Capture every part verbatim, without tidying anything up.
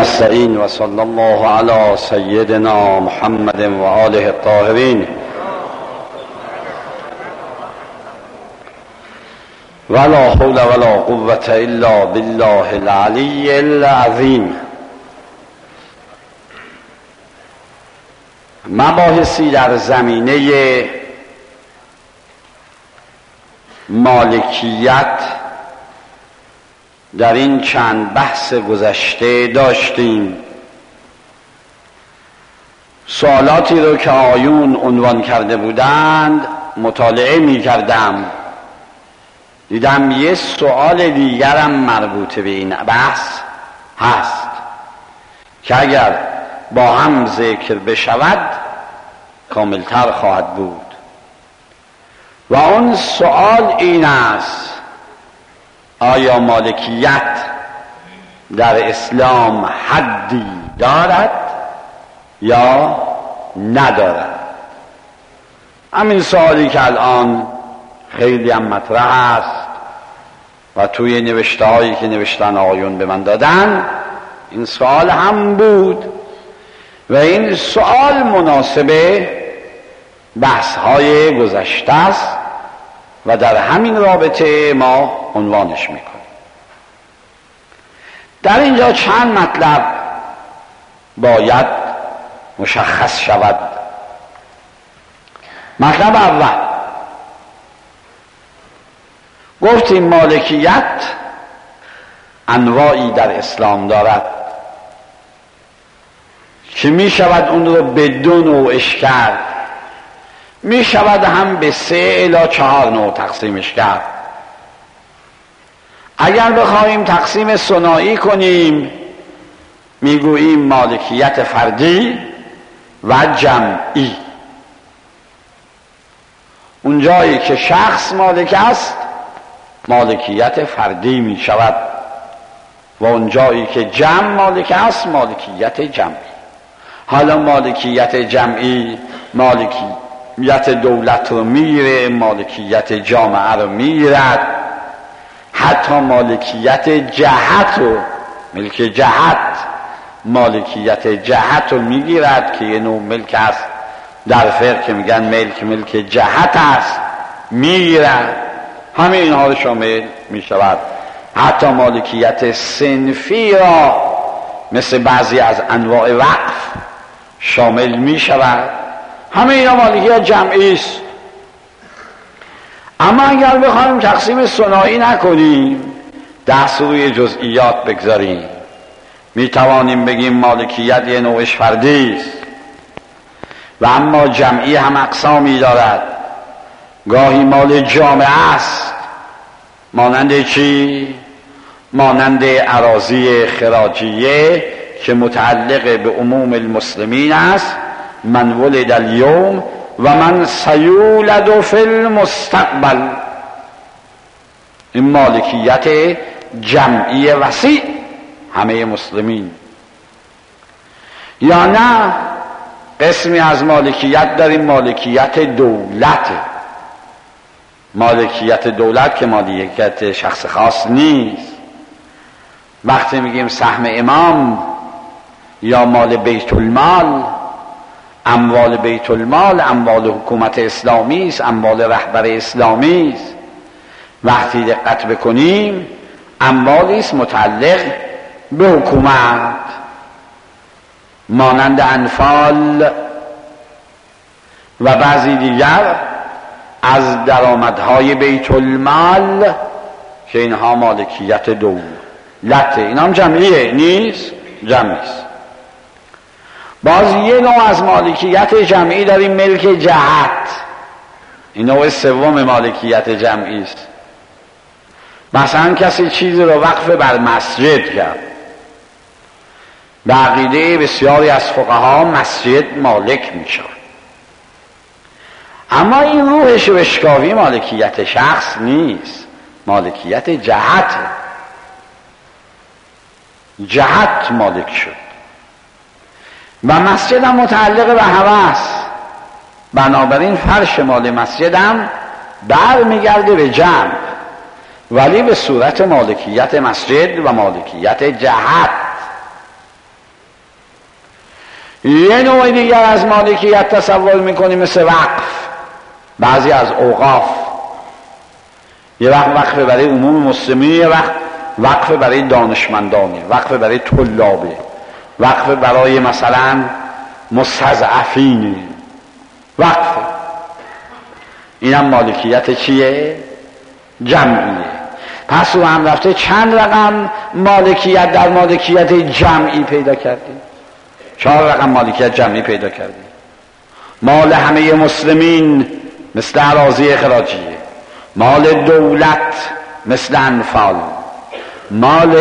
نستعین و صلی الله علی سیدنا محمد و آله الطاهرین ولا حول ولا قوة الا بالله العلی العظیم. مباحثی در زمینه مالکیت در این چند بحث گذشته داشتیم. سوالاتی رو که آیون عنوان کرده بودند مطالعه می کردم، دیدم یه سوال دیگرم مربوط به این بحث هست که اگر با هم ذکر بشود کاملتر خواهد بود و اون سوال این است: آیا مالکیت در اسلام حدی دارد یا ندارد؟ همین سوالی که الان خیلی هم مطرح است و توی نوشته هایی که نوشتن آقایون به من دادن این سوال هم بود و این سوال مناسب بحث های گذشته است و در همین رابطه ما عنوانش میکنیم. در اینجا چند مطلب باید مشخص شود. مطلب اول، گفتیم مالکیت انواعی در اسلام دارد که می شود اون رو به دو نوعش کرد، می شود هم به سه الی چهار نوع تقسیمش کرد. اگر بخواهیم تقسیم ثنایی کنیم میگوییم مالکیت فردی و جمعی. اون جایی که شخص مالک است مالکیت فردی می شود و اون جایی که جمع مالک است مالکیت جمعی. حالا مالکیت جمعی مالکیت دولت رو میگیره، مالکیت جامعه رو میگیرد، حتی مالکیت جهت رو، ملک جهت، مالکیت جهت رو میگیرد که یه نوع ملک است در فقه که میگن ملک ملک جهت است، میگیرد. همه اینها رو شامل میشود. حتی مالکیت صنفی را مثل بعضی از انواع وقف شامل میشود. همه اینا مالکیت جمعی است. اما اگر بخوایم تقسیم ثنایی نکنیم، دست روی جزئیات بگذاریم، میتوانیم بگیم مالکیت یه نوعش فردی است و اما جمعی هم اقسامی دارد. گاهی مال جامعه است، مانند چی؟ مانند اراضی خراجیه که متعلق به عموم المسلمین است، من ولد الیوم و من سیولد فی المستقبل. این مالکیت جمعی وسیع همه مسلمین. یا نه قسمی از مالکیت داریم مالکیت دولت. مالکیت دولت که مالکیت شخص خاص نیست. وقتی میگیم سهم امام یا مال بیت المال، اموال بیت المال اموال حکومت اسلامی است، اموال رهبر اسلامی است. وقتی دقت بکنیم اموالی است متعلق به حکومت، مانند انفال و بعضی دیگر از درآمدهای بیت المال که اینها مالکیت دولت. اینا هم جمعیه نیست؟ جمعی است. باز یه نوع از مالکیت جمعی داریم ملک جهت. این نوع سوم مالکیت جمعی است. مثلا کسی چیزی رو وقف بر مسجد کرد، به عقیده بسیاری از فقها مسجد مالک می شود، اما این روحش و اشکاوی مالکیت شخص نیست، مالکیت جهت. جهت مالک شد و مسجد هم متعلق به هوس، بنابراین فرش مال مسجد هم بر میگرده به جمع، ولی به صورت مالکیت مسجد و مالکیت جهت. یه نوع دیگر از مالکیت تصور میکنیم مثل وقف. بعضی از اوقاف یه وقت وقف برای عموم مسلمین، یه وقت وقف برای دانشمندانی، وقف برای طلابه، وقف برای مثلا مستضعفین، وقف. اینم مالکیت چیه؟ جمعیه. پس رو هم رفته چند رقم مالکیت در مالکیت جمعی پیدا کردیم؟ چهار رقم مالکیت جمعی پیدا کردیم. مال همه مسلمین مثل اراضی خراجیه، مال دولت مثل انفال، مال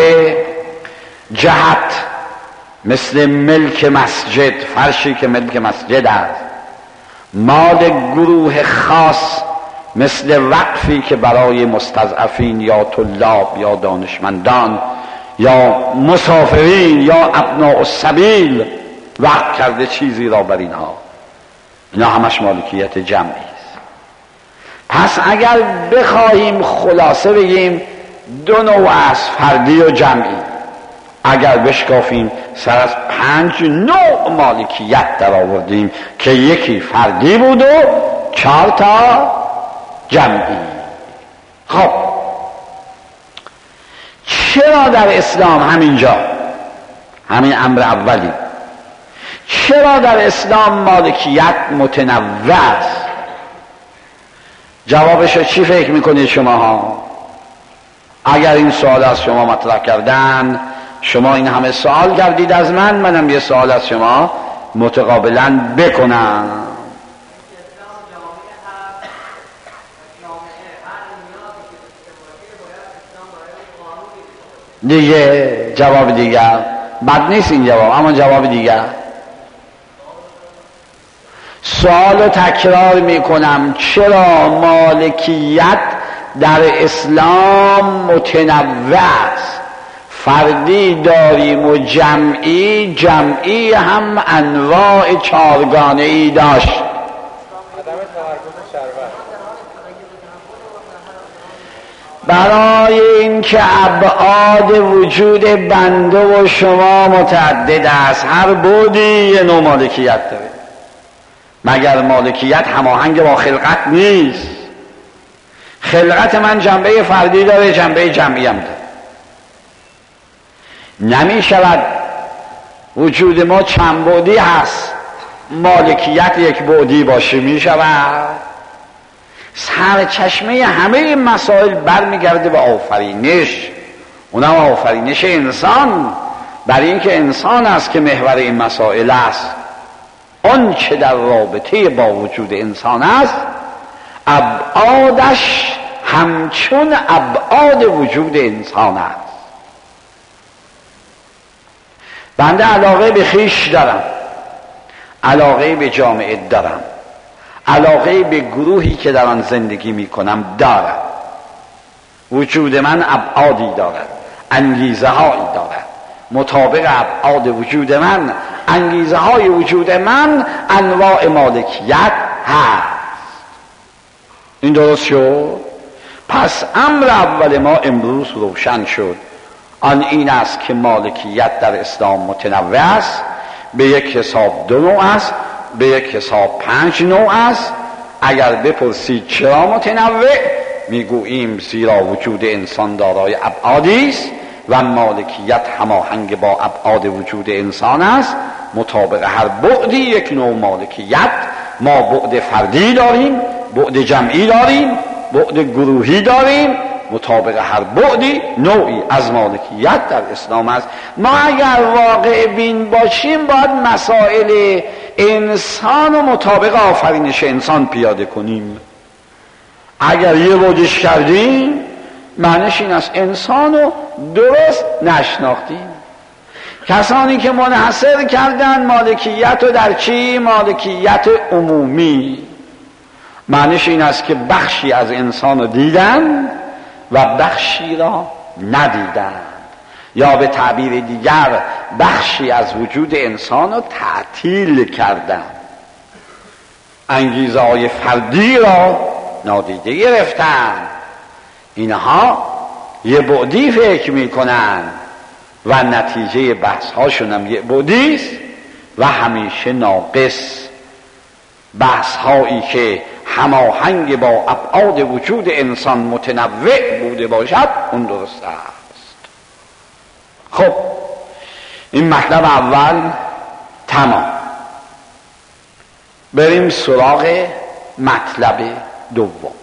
جهت مثل ملک مسجد، فرشی که ملک مسجد است، مال گروه خاص مثل وقفی که برای مستضعفین یا طلاب یا دانشمندان یا مسافرین یا ابناء السبیل وقف کرده چیزی را بر اینها. اینا همش مالکیت جمعی است. پس اگر بخواهیم خلاصه بگیم دو نوع است، فردی و جمعی. اگر بشکافیم سر از پنج نوع مالکیت در آوردیم که یکی فردی بود و چهار تا جمعی. خب چرا در اسلام همینجا، همین امر اولی، چرا در اسلام مالکیت متنوع است؟ جوابشو چی فکر میکنید شما ها؟ اگر این سوال از شما مطرح کردن، شما این همه سوال کردید از من، منم یه سوال از شما متقابلا بکنم. دیگه جواب دیگر بد نیست این جواب، اما جواب دیگر سوال تکرار میکنم، چرا مالکیت در اسلام متنوع است؟ فردی داریم و جمعی، جمعی هم انواع چارگانه ای داشت. برای اینکه ابعاد وجود بنده و شما متعدد است، هر بعدی یه نوع مالکیت داره. مگر مالکیت هماهنگ با خلقت نیست؟ خلقت من جنبه فردی داره، جنبه جمعی هم داره. نمی شود وجود ما چند بعدی هست مالکیت یک بعدی باشه؟ می شود؟ سرچشمه همه این مسائل برمیگرده به آفرینش، اونم آفرینش انسان، برای اینکه انسان است که محور این مسائل است. آن چه در رابطه با وجود انسان است ابعادش همچون ابعاد وجود انسان است. بنده علاقه به خویش دارم، علاقه به جامعه دارم، علاقه به گروهی که در آن زندگی می کنم دارم. وجود من ابعادی دارد، انگیزه هایی دارد. مطابق ابعاد وجود من، انگیزه های وجود من، انواع مالکیت هست. این درست شد؟ پس امر اول ما امروز روشن شد. آن این است که مالکیت در اسلام متنوع است. به یک حساب دو نوع است، به یک حساب پنج نوع است. اگر بپرسید چرا متنوع، میگوییم زیرا وجود انسان دارای ابعادی است و مالکیت هماهنگ با ابعاد وجود انسان است. مطابق هر بعدی یک نوع مالکیت. ما بعد فردی داریم، بعد جمعی داریم، بعد گروهی داریم. مطابق هر بعدی نوعی از مالکیت در اسلام است. ما اگر واقع بین باشیم باید مسائل انسان و مطابق آفرینش انسان پیاده کنیم. اگر یه بعدش کردیم معنیش این است انسان رو درست نشناختیم. کسانی که منحصر کردن مالکیت رو در چی؟ مالکیت عمومی. معنیش این است که بخشی از انسان رو دیدن و بخشی را ندیدن، یا به تعبیر دیگر بخشی از وجود انسان رو تعطیل کردن. انگیزه های فردی را نادیده گرفتن. اینها یه بعدی فکر میکنن و نتیجه بحث هاشون هم یه بعدی است. و همیشه ناقص. بحث هایی که هماهنگ با ابعاد وجود انسان متنوع بوده باشد اون درست است. خب این مطلب اول تمام. بریم سراغ مطلب دوم.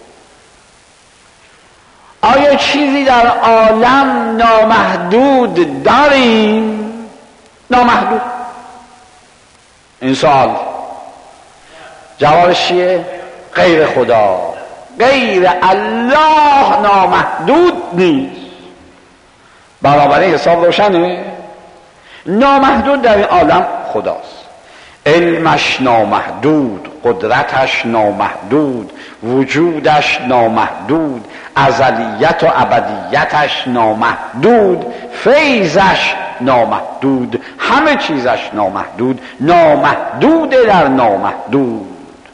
آیا چیزی در عالم نامحدود داریم؟ نامحدود. این سوال جوابش چیه؟ غیر خدا، غیر الله نامحدود نیست. بنابراین حساب روشنه. نامحدود در این عالم خداست. علمش نامحدود، قدرتش نامحدود، وجودش نامحدود، ازلیت و ابدیتش نامحدود، فیضش نامحدود، همه چیزش نامحدود. نامحدود در نامحدود،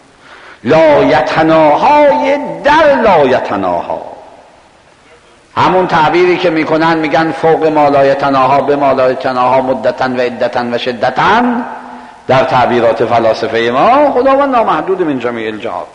لایتناهای در لایتناها. همون تعبیری که میکنن میگن فوق ما لایتناها به ما لایتناها مدتن و عدتن و شدتن، در تعبیرات فلاسفه ما خداوند نامحدود من جمیع الجهات.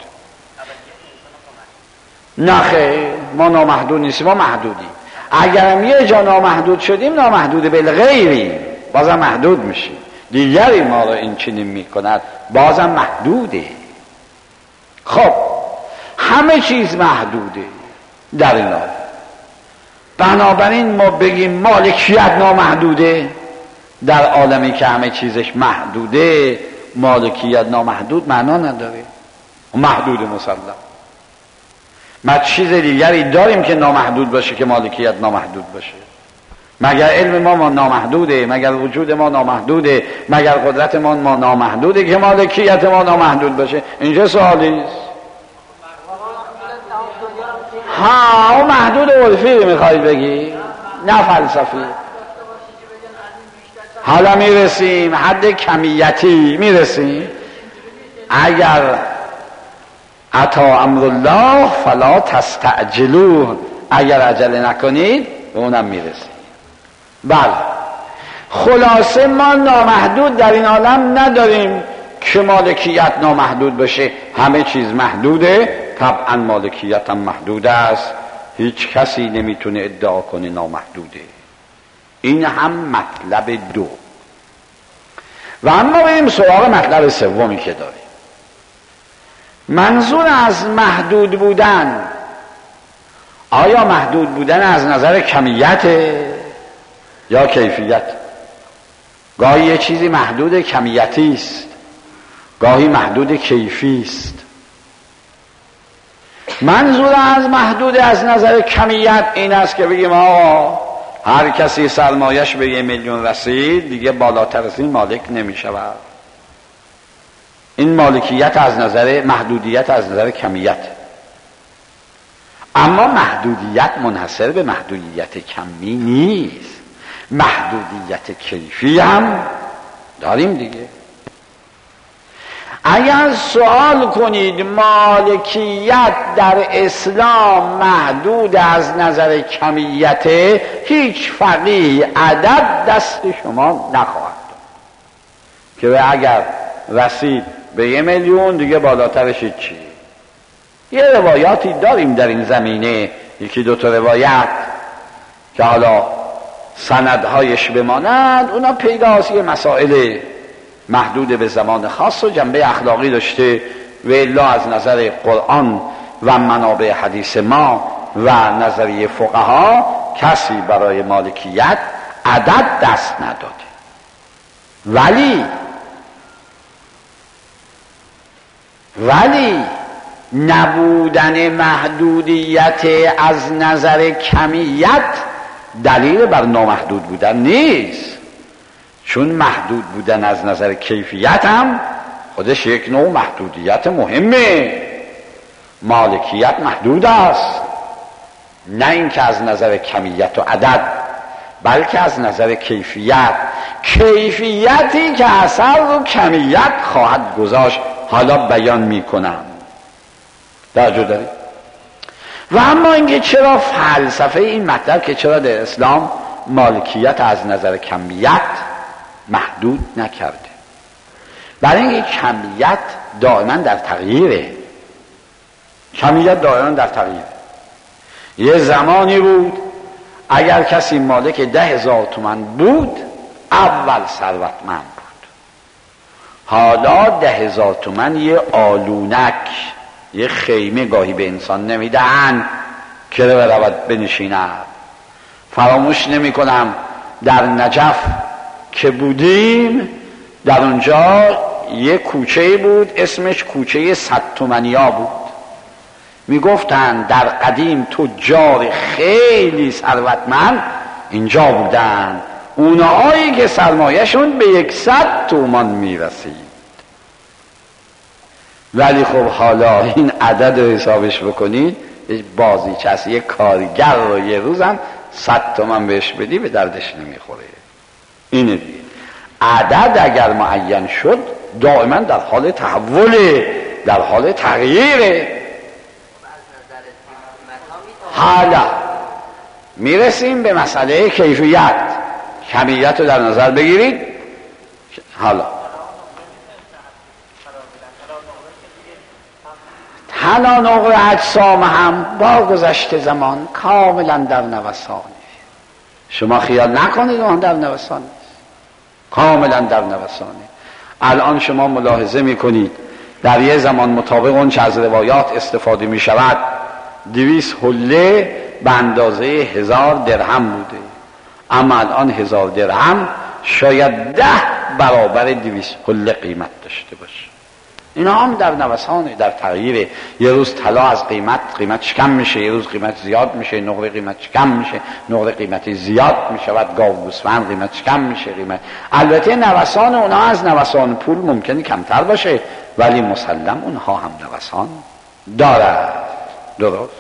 نخیر، ما نامحدود نیستیم، ما محدودیم. اگرم یه جا نامحدود شدیم نامحدود بالغیریم، بازم محدود میشیم. دیگری ما رو این چنین میکند بازم محدوده. خب همه چیز محدوده در این عالم. بنابراین ما بگیم مالکیت نامحدوده در عالمی که همه چیزش محدوده، مالکیت نامحدود معنا نداره، محدود مسلم. ما چیز دیگری داریم که نامحدود باشه که مالکیت نامحدود باشه؟ مگر علم ما, ما نامحدوده؟ مگر وجود ما نامحدوده؟ مگر قدرت ما, ما نامحدوده که مالکیت ما نامحدود باشه؟ اینجا سوالی است. ها اون محدود عرفی میخوای بگی، نه فلسفی. حالا میرسیم حد کمیتی، میرسیم. اگر اتا امر الله فلا تستعجلوه، اگر عجله نکنید به اونم میرسیم. بله، خلاصه ما نامحدود در این عالم نداریم که مالکیت نامحدود باشه. همه چیز محدوده، طبعا مالکیت هم محدود است. هیچ کسی نمیتونه ادعا کنه نامحدوده. این هم مطلب دو. و اما بریم سراغ مطلب سومی که داریم. منظور از محدود بودن، آیا محدود بودن از نظر کمیت یا کیفیت؟ گاهی یه چیزی محدود کمیتی است، گاهی محدود کیفی است. منظور از محدود از نظر کمیت این است که بگیم آقا هر کسی سرمایش به یه میلیون رسید دیگه بالاتر از این مالک نمی شود. این مالکیت از نظر محدودیت از نظر کمیت. اما محدودیت منحصر به محدودیت کمی نیست، محدودیت کیفی هم داریم دیگه. اگر سوال کنید مالکیت در اسلام محدود از نظر کمیت، هیچ فقیه عدد دست شما نخواهد داد که اگر رسید به یه میلیون دیگه بالاترش چی. یه روایاتی داریم در این زمینه، یکی دوتا روایت که حالا سندهایش بماند، اونا پیداست یه مسائل محدود به زمان خاص و جنبه اخلاقی داشته و الا از نظر قرآن و منابع حدیث ما و نظریه فقها کسی برای مالکیت عدد دست نداده. ولی ولی نبودن محدودیت از نظر کمیت دلیل بر نامحدود بودن نیست، چون محدود بودن از نظر کیفیت هم خودش یک نوع محدودیت مهمه. مالکیت محدود است، نه اینکه از نظر کمیت و عدد، بلکه از نظر کیفیت. کیفیتی که اثر رو کمیت خواهد گذاشت، حالا بیان میکنم. توجه دارید؟ و اما اینکه چرا فلسفه این مطلب که چرا در اسلام مالکیت از نظر کمیت محدود نکرده؟ برای اینکه کمیت دائما در تغییره، کمیت دائما در تغییره. یه زمانی بود اگر کسی مالک ده هزار تومن بود اول ثروتمند بود. حالا ده هزار تومن یه آلونک، یه خیمه گاهی به انسان نمیدهن که برود بنشیند. فراموش نمی کنم در نجف که بودیم، در اونجا یه کوچه بود اسمش کوچه صد تومنیا بود. میگفتن در قدیم تجار خیلی ثروتمند اینجا بودن، اونهایی که سرمایه‌شون به یکصد تومان میرسید. ولی خب حالا این عدد رو حسابش بکنید، بازیچه است، یه کارگر رو یه روزم صد تومان بهش بدی به دردش نمیخوره. اینه دیگه. عدد اگر معین شد دائما در حال تحوله، در حال تغییره. حالا میرسیم به مسئله کیفیت. کمیت رو در نظر بگیرید. حالا تنانقل اجسام هم با گذشت زمان کاملا در نوسانه. شما خیال نکنید اون در نوسانه، کاملا در نوسانه. الان شما ملاحظه میکنید در یه زمان مطابق اون چه از روایات استفاده میشود دویست حله به اندازه هزار درهم بوده، اما الان هزار درهم شاید ده برابر دویست حله قیمت داشته باشه. اینا هم در نوسانه، در تغییره. یه روز طلا از قیمت قیمتش کم میشه، یه روز قیمت زیاد میشه، نقره قیمتش کم میشه، نقره قیمتی زیاد میشود، گاو گوسفند قیمتش کم میشه. قیمت البته نوسان اونها از نوسان پول ممکنه کمتر باشه، ولی مسلم اونها هم نوسان دارد. درست؟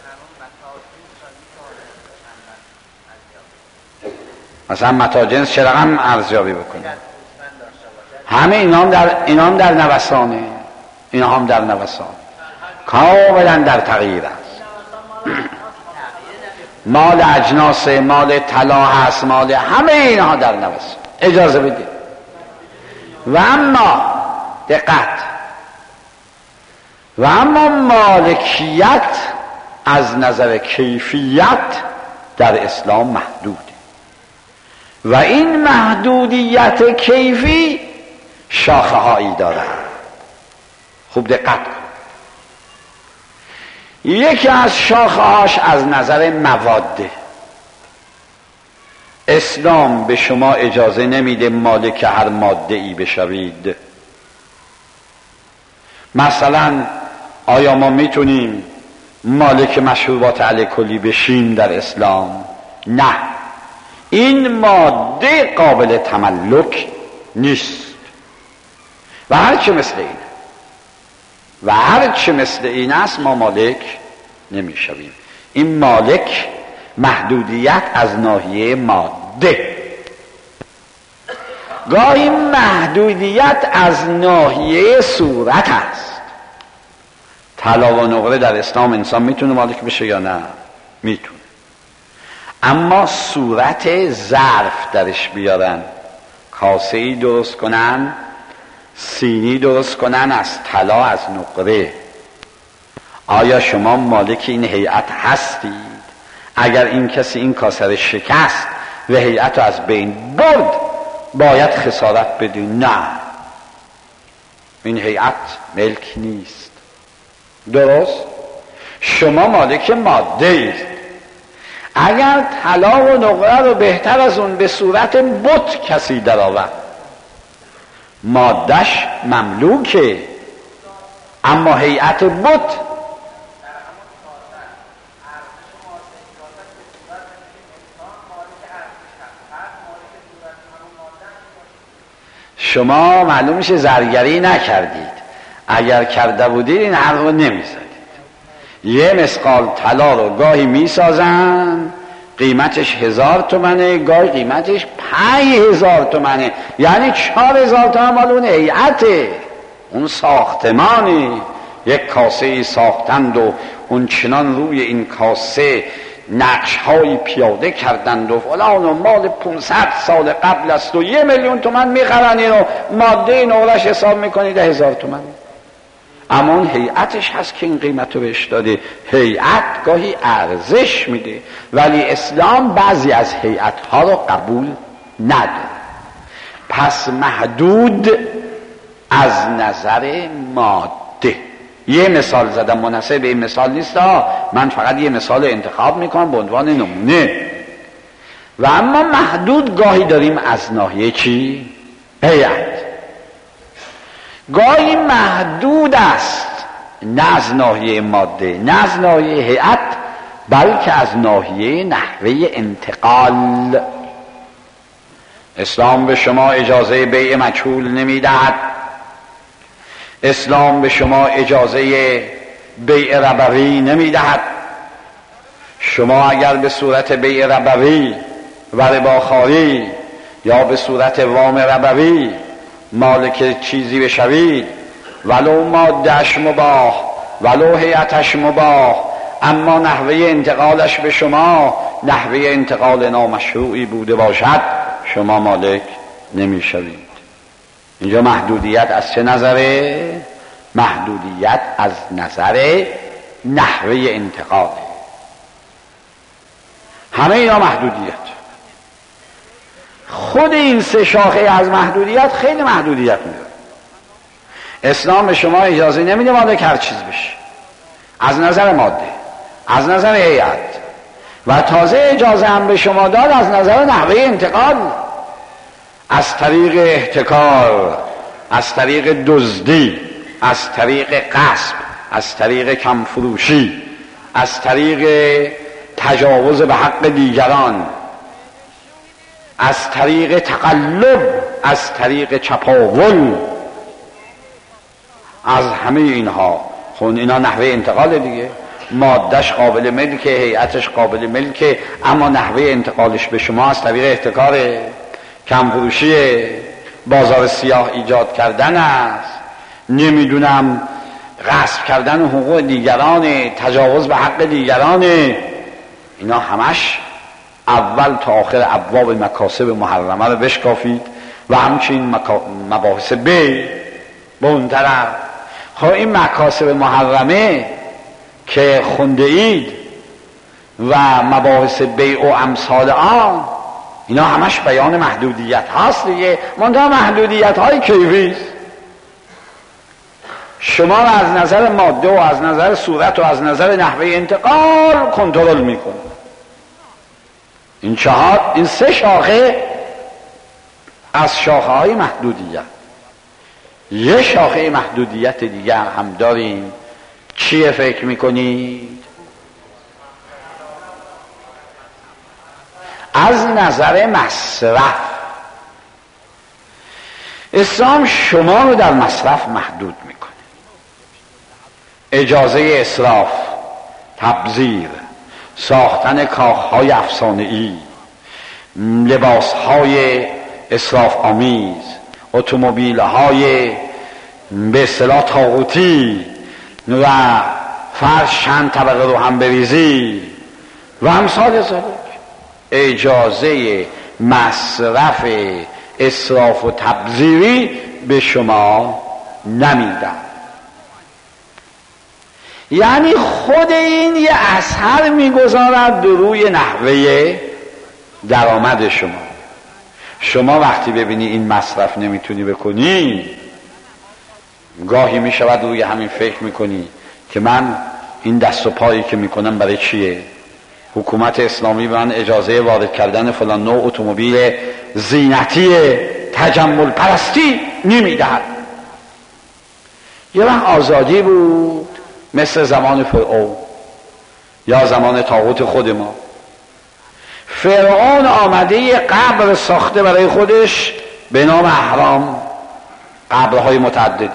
مثلا متا جنس چه رقم ارزیابی بکنه؟ همه اینا هم در اینا هم در نوسانه، اینا هم در نوسان، کاملا در تغییر است. مال اجناس، مال طلا هست، مال همه اینها در نوسان. اجازه بدید. و اما دقت، و اما مالکیت از نظر کیفیت در اسلام محدوده و این محدودیت کیفی شاخه هایی دارد. خوب دقت کن. یکی از شاخه هاش از نظر مواده. اسلام به شما اجازه نمیده مالک هر ماده ای بشوید. مثلا آیا ما میتونیم مالک مشروبات الکلی بشیم در اسلام؟ نه، این ماده قابل تملک نیست و هر چه مثل اینه و هر چه مثل این است ما مالک نمیشویم. این مالک محدودیت از ناحیه ماده، گاهی محدودیت از ناحیه صورت است. طلا و نقره در اسلام انسان میتونه مالک بشه یا نه؟ میتونه، اما صورت ظرف درش بیارن، کاسه ای درست کنن، سینی درست کنن از طلا از نقره. آیا شما مالک این هیئت هستید؟ اگر این کسی این کاسه رو شکست و هیئت رو از بین برد باید خسارت بدی؟ نه، این هیئت ملک نیست. درست؟ شما مالک ماده اید. اگر طلا و نقره رو بهتر از اون به صورت بت کسی در آورد، مادهش مملوکه، اما هیئت بت شما معلوم میشه زرگری نکردید. اگر کرده بودید این حرف رو نمیزدید. یه مسقال طلا رو گاهی میسازن قیمتش هزار تومنه، گاهی قیمتش پنج هزار تومنه، یعنی چهار هزار تومن مال اون هیئته، اون ساختمانی. یک کاسه ای ساختند و اون چنان روی این کاسه نقش های پیاده کردند و فلان و مال پونصد سال قبل است و یه میلیون تومن میخرن اینو ماده نورش حساب میکنی ده هزار تومن. اما اون هیئتش هست که این قیمت رو بهش داده. هیئت گاهی ارزش میده، ولی اسلام بعضی از هیئت ها رو قبول نداره. پس محدود از نظر ماده. یه مثال زدم مناسب به این مثال نیست ها، من فقط یه مثال انتخاب میکنم به عنوان نمونه. و اما محدود گاهی داریم از ناحیه چی؟ هیئت. گاهی محدود است نه از ناحیه ماده، نه از ناحیه هیئت، بلکه از ناحیه نحوه انتقال. اسلام به شما اجازه بیع مجهول نمیدهد. اسلام به شما اجازه بیع ربوی نمیدهد. شما اگر به صورت بیع ربوی و رباخواری یا به صورت وام ربوی مالک چیزی بشوید، ولو مادهش مباح ولو هیئتش مباح، اما نحوه انتقالش به شما نحوه انتقال نامشروعی بوده باشد، شما مالک نمیشوید. اینجا محدودیت از چه نظره؟ محدودیت از نظر نحوه انتقال. همه اینا محدودیت. خود این سه شاخه از محدودیت خیلی محدودیت میده. اسلام به شما اجازه نمیده مالک هر چیز بشه، از نظر ماده، از نظر هیئت، و تازه اجازه هم به شما داد از نظر نحوه انتقال، از طریق احتکار، از طریق دزدی، از طریق غصب، از طریق کمفروشی، از طریق تجاوز به حق دیگران، از طریق تقلب، از طریق چپاول، از همه اینها. خون اینا نحوه انتقال دیگه. مادهش قابل ملکه، هیئتش قابل ملکه، اما نحوه انتقالش به شما از طریق احتکاره، کمفروشی، بازار سیاه ایجاد کردن است، نمیدونم غصب کردن حقوق دیگران، تجاوز به حق دیگران. اینا همش اول تا آخر ابواب مکاسب محرمه رو بشکافید و همچنین مکا... مباحث بیع به اون طرف. خب این مکاسب محرمه که خونده اید و مباحث بیع و امثال آن، اینا همش بیان محدودیت هاست دیگه، منتها محدودیت های کیفی است. شما از نظر ماده و از نظر صورت و از نظر نحوه انتقال کنترل میکنه. این چهار، این سه شاخه از شاخه های محدودیت. یه شاخه محدودیت دیگه هم داریم. چیه فکر میکنید؟ از نظر مصرف. اسلام شما رو در مصرف محدود میکنه. اجازه اسراف، تبذیر، ساختن کاخهای افسانه‌ای، لباسهای اسراف آمیز، اتومبیل‌های به اصطلاح طاغوتی و فرش چند طبقه رو هم بریزی و امثال ذلک. اجازه مصرف اسراف و تبذیری به شما نمیدن. یعنی خود این یه اثر میگذارد روی نحوه درآمد شما. شما وقتی ببینی این مصرف نمیتونی بکنی، گاهی میشود روی همین فکر میکنی که من این دست و پایی که میکنم برای چیه؟ حکومت اسلامی به من اجازه وارد کردن فلان نوع اتومبیل زینتی تجمل پرستی نمیدهد. یه وقت آزادی بود مثل زمان فرعون یا زمان طاغوت خود ما. فرعون آمده یه قبر ساخته برای خودش به نام اهرام، قبرهای متعدده.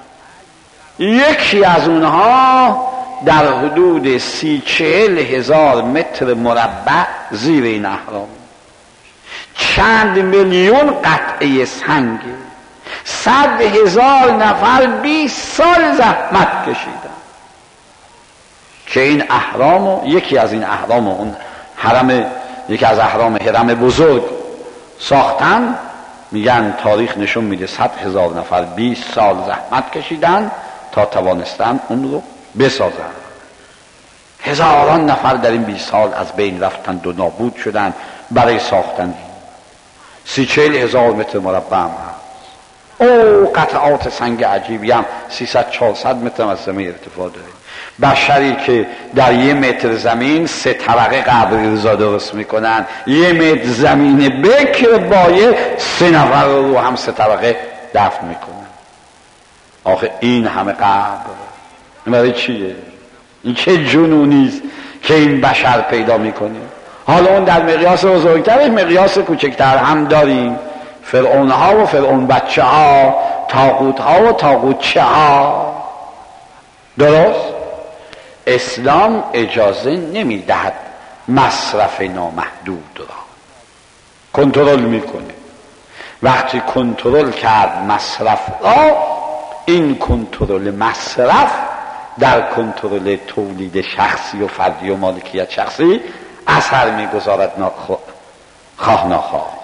یکی از اونها در حدود سی چهل هزار متر مربع زیر این اهرام، چند میلیون قطعه سنگ، صد هزار نفر بیست سال زحمت کشیدن. که این اهرام و یکی از این اهرام و اون حرم، یکی از اهرام حرم بزرگ ساختن، میگن تاریخ نشون میده صد هزار نفر بیست سال زحمت کشیدن تا توانستن اون رو بسازن. هزاران نفر در این بیست سال از بین رفتند و نابود شدن برای ساختن. سی چهل هزار متر مربع هم هست. او قطعات سنگ عجیبی هم سیصد چهارصد متر از زمین ارتفاع داره. بشری که در یه متر زمین سه طبقه قبر رضا درست میکنن، یه متر زمین بکر بایه سه نفر رو هم سه طبقه دفن میکنن. آخه این همه قبر این برای چیه؟ این چه جنونیست که این بشر پیدا میکنه؟ حالا اون در مقیاس بزرگترش مقیاس کوچکتر هم داریم، فرعون ها و فرعون بچه ها، طاغوت ها و طاغوتچه ها. درست؟ اسلام اجازه نمیدهد مصرف نامحدود را، کنترل میکنه. وقتی کنترل کرد مصرف را، این کنترل مصرف در کنترل تولید شخصی و فردی و مالکیت شخصی اثر میگذارد، خواه ناخواه.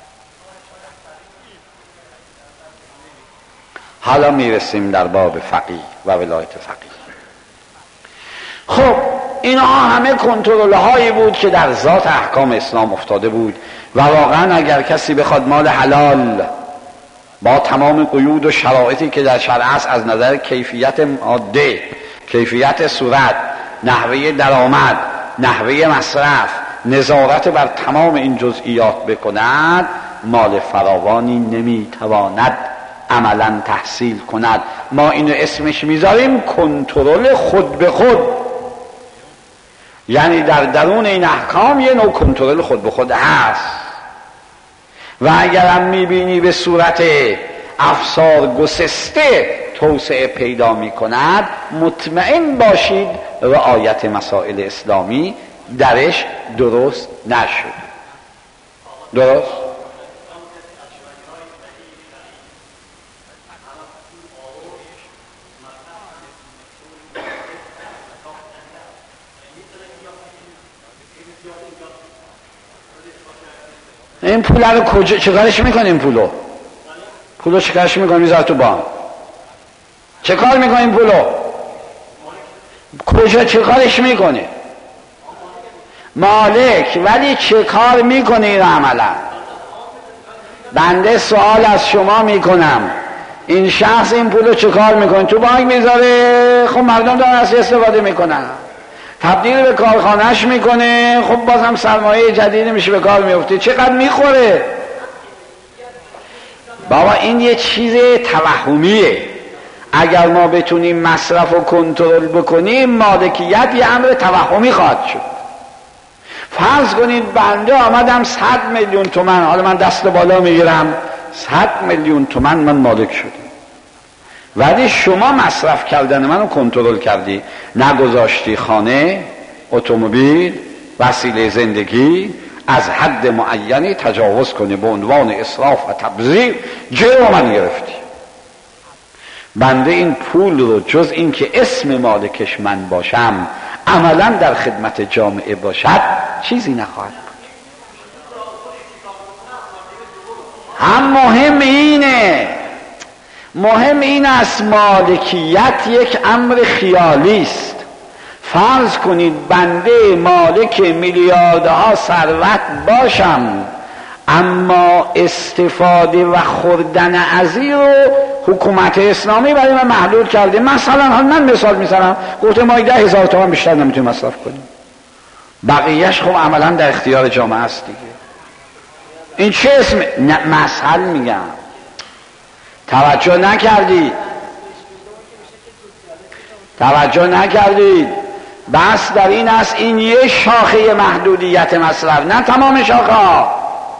حالا میرسیم در باب فقیه و ولایت فقیه. خب اینها همه کنترل هایی بود که در ذات احکام اسلام افتاده بود و واقعا اگر کسی بخواد مال حلال با تمام قیود و شرایطی که در شرع است از نظر کیفیت ماده، کیفیت صورت، نحوه درآمد، نحوه مصرف، نظارت بر تمام این جزئیات بکند، مال فراوانی نمیتواند عملا تحصیل کند. ما اینو اسمش میذاریم کنترل خود به خود. یعنی در درون این احکام یه نوع کنترل خود به خود هست و اگرم میبینی به صورت افسار گسسته توسعه پیدا میکند، مطمئن باشید رعایت مسائل اسلامی درش درست نشد. درست؟ این پول رو کجا چیکارش میکنه؟ این پولو پولو چیکارش میکنه؟ میذاره تو بانک. چه کار میکنه این پولو؟ کجا چیکارش میکنه؟ مالک. ولی چه کار میکنه این عملا؟ بنده سوال از شما میکنم، این شخص این پولو چه کار میکنه؟ تو بانک میذاره، خب مردم دارن از استفاده میکنن، تبدیل به کارخانهش میکنه، خب بازم سرمایه جدید میشه به کار میفته، چقدر میخوره؟ بابا این یه چیز توهمیه. اگر ما بتونیم مصرف و کنترل بکنیم، مالکیت یه امر توهمی خواهد شد. فرض کنید بنده آمدم صد میلیون تومن، حالا من دست بالا میگیرم، صد میلیون تومن من مالک شدم، ولی شما مصرف کردن منو کنترل کردی، نگذاشتی خانه، اتومبیل، وسیله زندگی از حد معینی تجاوز کنی، به عنوان اسراف و تبذیر جلو من گرفتی. بنده این پول رو جز این که اسم مالکش من باشم، عملا در خدمت جامعه باشد، چیزی نخواهد بود. هم مهم اینه، مهم این است مالکیت یک امر خیالی است. فرض کنید بنده مالک میلیاردها ثروت باشم، اما استفاده و خوردن از این رو حکومت اسلامی برای من محدود کرده. مثلا حال من مثال میزنم، گفته ما ده هزار تومان بیشتر نمیتونیم مصرف کنیم، بقیهش خب عملا در اختیار جامعه است دیگه. این چه اسم؟ مثل میگم، توجه نکردید توجه نکردید بس در این است این یه شاخه محدودیت مصرف، نه تمام شاخه ها.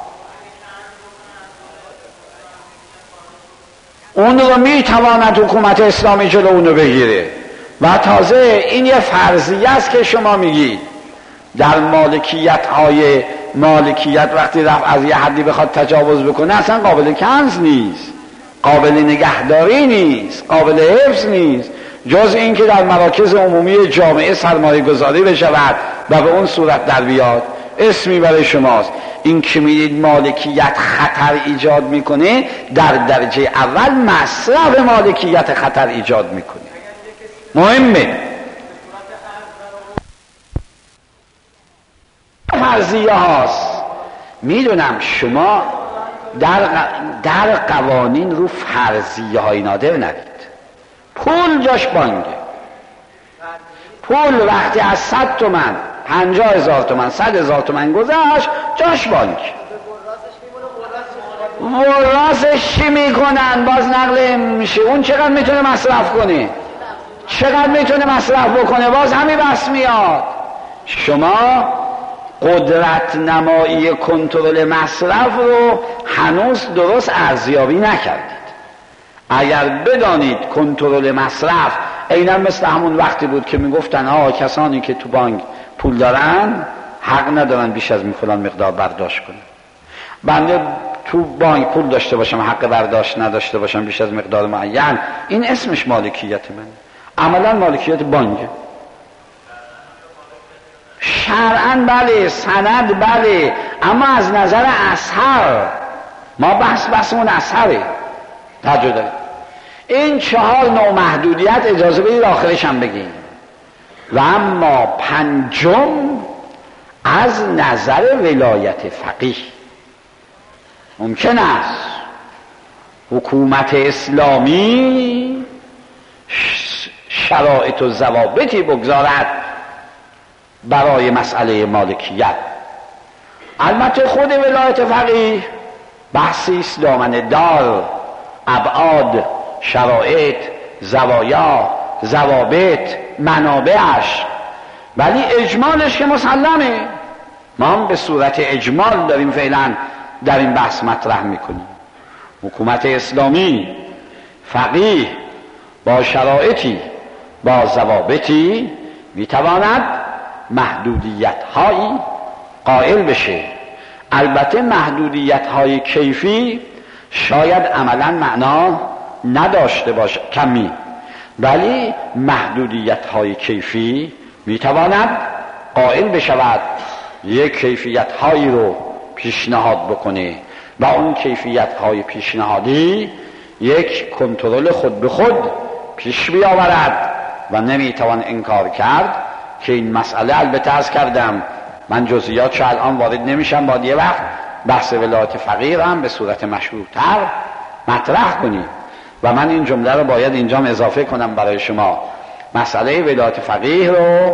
اون رو میتواند حکومت اسلامی جلو اونو بگیره. و تازه این یه فرضیه است که شما میگید در مالکیت های مالکیت وقتی رفت از یه حدی بخواد تجاوز بکنه، اصلا قابل کنز نیست، قابل نگهداری نیست، قابل حفظ نیست. جز این که در مراکز عمومی جامعه سرمایه گذاری بشود و به اون صورت در بیاد، اسمی برای شماست. این که میدید مالکیت خطر ایجاد میکنه، در درجه اول مصرف مالکیت خطر ایجاد میکنه. مهمه. فرضیه هاست. میدونم شما در, در قوانین رو فرضیه های نادر نرید. پول جاش بانگه. پول وقتی از صد تومن پنجاه هزار تومن صد هزار تومن گذشت جاش بانک. وراسش چی میکنن؟ باز نقل میشه. اون چقدر میتونه مصرف کنه؟ چقدر میتونه مصرف بکنه؟ باز همین بس میاد. شما قدرت نمایی کنترل مصرف رو هنوز درست ارزیابی نکردید. اگر بدانید کنترل مصرف عیناً مثل همون وقتی بود که میگفتن آه کسانی که تو بانک پول دارن حق ندارن بیش از فلان مقدار برداشت کنن. بنده تو بانک پول داشته باشم حق برداشت نداشته باشم بیش از مقدار معین، این اسمش مالکیت منه. عملاً مالکیت بانکه. شرعاً بله، سند بله، اما از نظر اثر ما بحث بحثمون اثره. توجه دارید. این چهار نوع محدودیت اجازه بدید آخرش هم بگیم. و اما پنجم از نظر ولایت فقیه ممکن است حکومت اسلامی شرایط و ضوابطی بگذارد برای مسئله مالکیت. البته خود ولایت فقیه بحثی است دامنه دار، ابعاد، شرایط، زوایا، ضوابط، منابعش، ولی اجمالش که مسلمه. ما هم به صورت اجمال داریم فعلا در این بحث مطرح میکنیم. حکومت اسلامی فقیه با شرایطی با ضوابطی میتواند محدودیت هایی قائل بشه. البته محدودیت های کیفی شاید عملا معنا نداشته باشه کمی، ولی محدودیت های کیفی میتواند قائل بشود یک کیفیت هایی رو پیشنهاد بکنه و اون کیفیت های پیشنهادی یک کنترل خود به خود پیش بیاورد و نمیتوان انکار کرد که این مسئله، البته عرض کردم من جزئیاتش الان وارد نمیشم، باید یه وقت بحث ولایت فقیه هم به صورت مشروط‌تر مطرح کنیم و من این جمله رو باید اینجا اضافه کنم برای شما. مسئله ولایت فقیه رو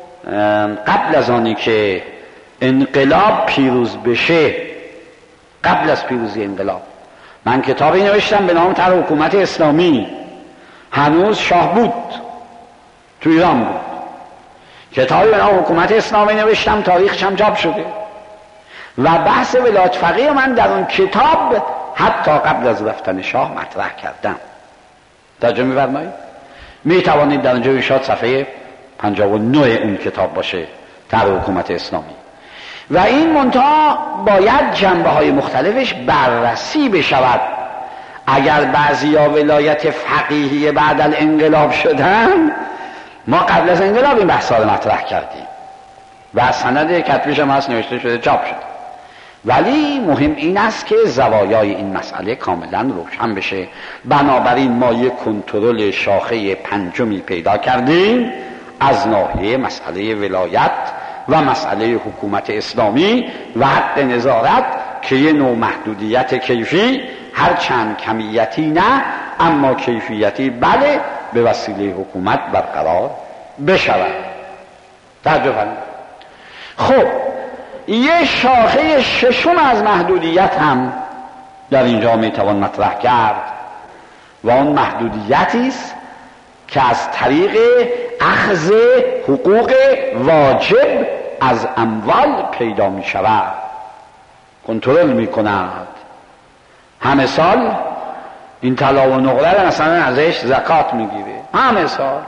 قبل از آنی که انقلاب پیروز بشه، قبل از پیروزی انقلاب، من کتابی نوشتم به نام طرح حکومت اسلامی. هنوز شاه بود، تو ایران بود. کتابی به نام حکومت اسلامی نوشتم، تاریخش هم چاپ شده و بحث ولایت فقیه من در اون کتاب حتی قبل از رفتن شاه مطرح کردم. توجه می‌فرمایید؟ می توانید در اونجا بشاد صفحه پنجاه و نه اون کتاب باشه، طرح حکومت اسلامی. و این منتها باید جنبه های مختلفش بررسی بشود. اگر بعضیا ولایت فقیهی بعد از انقلاب شدن، ما قبل از انقلاب این بحثا رو مطرح کردیم و سند کتبیش هم هست، نوشته شده، چاپ شده. ولی مهم این است که زوایای این مسئله کاملا روشن بشه. بنابراین ما یک کنترل شاخه پنجمی پیدا کردیم از ناحیه مسئله ولایت و مسئله حکومت اسلامی و حق نظارت که یه نوع محدودیت کیفی، هر چند کمیتی نه اما کیفیتی بله، به وسیله حکومت برقرار بشود. توجه فرمایید. خب یه شاخه ششم از محدودیت هم در اینجا میتوان مطرح کرد و اون محدودیتی است که از طریق اخذ حقوق واجب از اموال پیدا می شود، کنترل می کند. همه سال این طلا و نقره مثلا ازش زکات می گیره، همه سال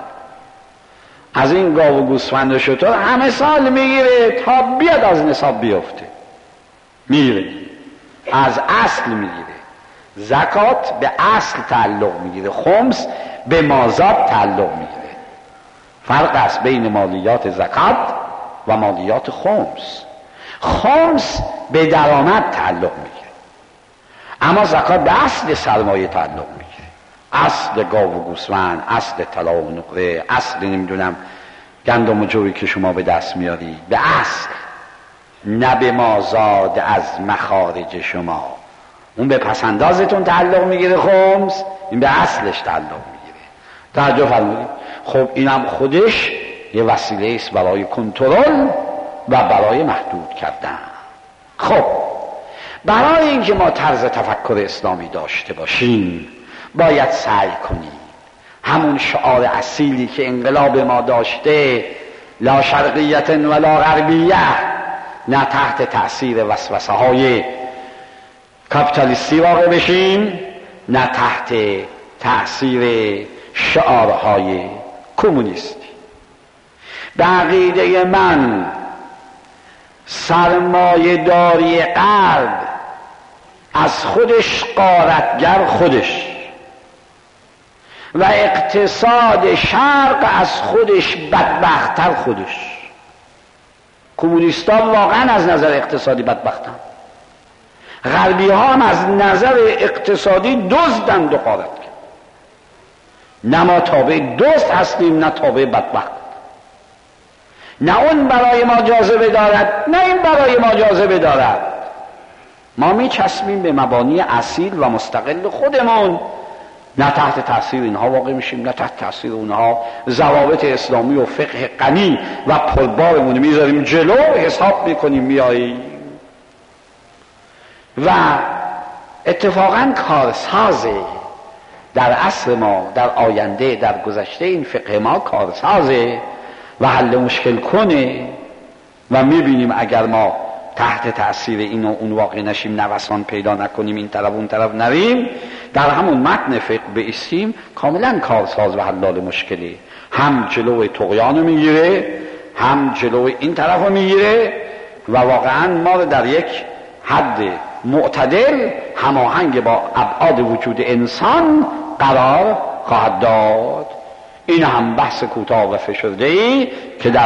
از این گاو و گوسفند و شتر همه سال میگیره تا بیاد از نصاب بیفته، میگیره، از اصل میگیره. زکات به اصل تعلق میگیره، خمس به مازاد تعلق میگیره. فرق است بین مالیات زکات و مالیات خمس. خمس به درآمد تعلق میگیره، اما زکات به اصل سرمایه تعلق میگیره. اصل گاو و گوسفند، اصل طلا و نقره، اصل نمیدونم گندم و جوی که شما به دست میاری، به اصل، نه به مازاد از مخارج شما. اون به پسندازتون تعلق میگیره خمس، این به اصلش تعلق میگیره. توجه فرمودید؟ خب اینم خودش یه وسیله است برای کنترل و برای محدود کردن. خب برای اینکه ما طرز تفکر اسلامی داشته باشیم باید سعی کنیم همون شعار اصیلی که انقلاب ما داشته، لا شرقیت ولا غربیه، نه تحت تأثیر وسوسه های کاپیتالیستی واقع بشیم، نه تحت تأثیر شعارهای کمونیستی. به عقیده من سرمایه داری غرب از خودش غارتگر خودش و اقتصاد شرق از خودش بدبختتر خودش. کمونیستان واقعا از نظر اقتصادی بدبختن، غربی ها هم از نظر اقتصادی دزدند و غارت کرد. نه ما تابع دزد هستیم نه تابع بدبخت. نه اون برای ما جاذبه دارد نه این برای ما جاذبه دارد. ما میچسبیم به مبانی اصیل و مستقل خودمون، نه تحت تاثیر اینها واقع میشیم نه تحت تاثیر اونها. ضوابط اسلامی و فقه غنی و پربارمون میذاریم جلو، حساب میکنیم میاییم. و اتفاقا کارسازه در عصر ما، در آینده، در گذشته این فقه ما کارسازه و حل مشکل کنه. و میبینیم اگر ما تحت تأثیر این و اون واقع نشیم، نوسان پیدا نکنیم، این طرف اون طرف نریم، در همون متن فقه بایستیم، کاملا کارساز و حلال مشکلی. هم جلو طغیان رو میگیره، هم جلو این طرف رو میگیره و واقعا ما رو در یک حد معتدل هماهنگ با ابعاد وجود انسان قرار خواهد داد. این هم بحث کوتاه و فشرده‌ای که در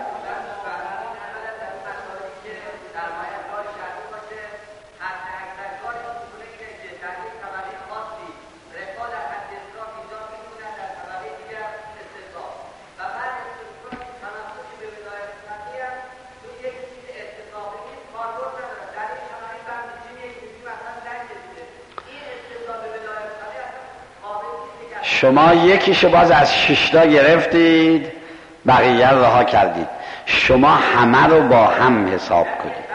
شما یکیشو باز از ششتا گرفتید، بقیه رو رها کردید. شما همه رو با هم حساب کنید.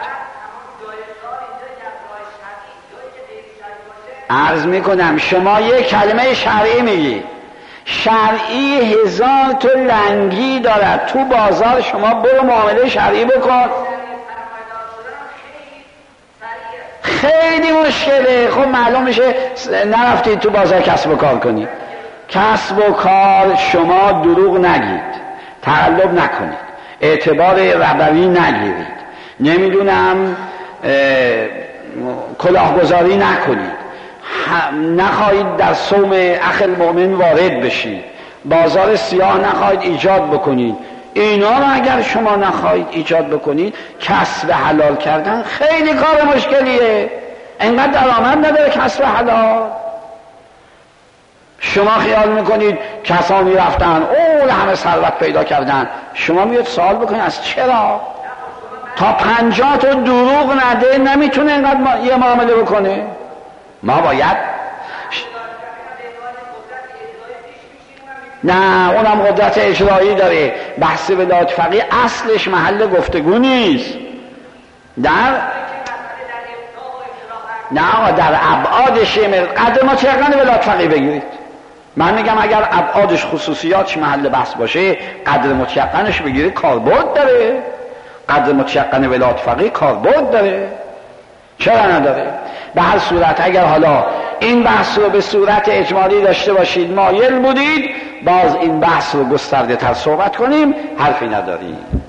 عرض میکنم شما یک کلمه شرعی میگی، شرعی هزار تا رنگی دارد. تو بازار شما برو معامله شرعی بکن، خیلی مشکله. خب معلوم میشه نرفتید تو بازار کسب و کار کنید. کسب و کار شما دروغ نگید، تقلب نکنید، اعتبار ربوی نگیرید، نمیدونم کلاهگذاری نکنید، نخواهید در صوم اخ المؤمن وارد بشید، بازار سیاه نخواهید ایجاد بکنید. اینا رو اگر شما نخواهید ایجاد بکنید، کسب حلال کردن خیلی کار مشکلیه. انقدر درآمد نداره کسب حلال. شما خیال میکنید کسانی رفتن اول همه ثروت پیدا کردن، شما میاد سوال بکنید از چرا؟ تا پنجاه تا دروغ نده نمیتونه اینقدر ما... یه معامله بکنه. ما باید نه اونم قدرت اجرایی داره. بحث ولایت فقیه اصلش محل گفتگو نیست. در نه آقا در ابعادش قدر ما چقدر ولایت فقیه بگیرید. من میگم اگر ابعادش خصوصیاتش محل بحث باشه، قدر متیقنش بگیره کاربرد داره. قدر متیقن ولایت فقیه کاربرد داره، چرا نداره؟ به هر صورت اگر حالا این بحث رو به صورت اجمالی داشته باشید، مایل بودید باز این بحث رو گسترده تر صحبت کنیم، حرفی نداریم.